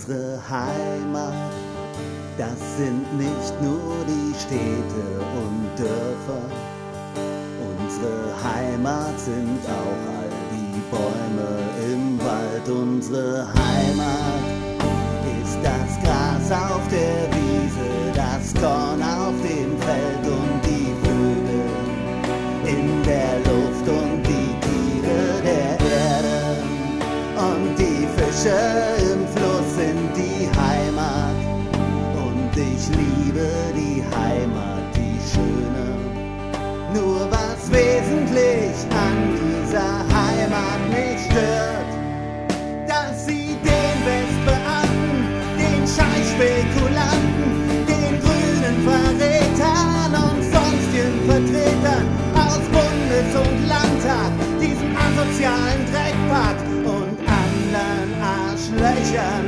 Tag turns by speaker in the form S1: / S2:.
S1: Unsere Heimat, das sind nicht nur die Städte und Dörfer. Unsere Heimat sind auch all die Bäume im Wald. Unsere Heimat ist das Gras auf der Wiese, das Korn auf dem Feld und die Vögel in der Luft und die Tiere der Erde. Und die Fische im Fluss sind die Heimat. Und ich liebe die Heimat, die schöne. Nur was wesentlich an dieser Heimat mich stört, dass sie den Westbeamten, den Scheißspekulanten, den grünen Verrätern und sonstigen Vertretern aus Bundes- und Landtag, diesem asozialen Dreckpack und anderen Arschlöchern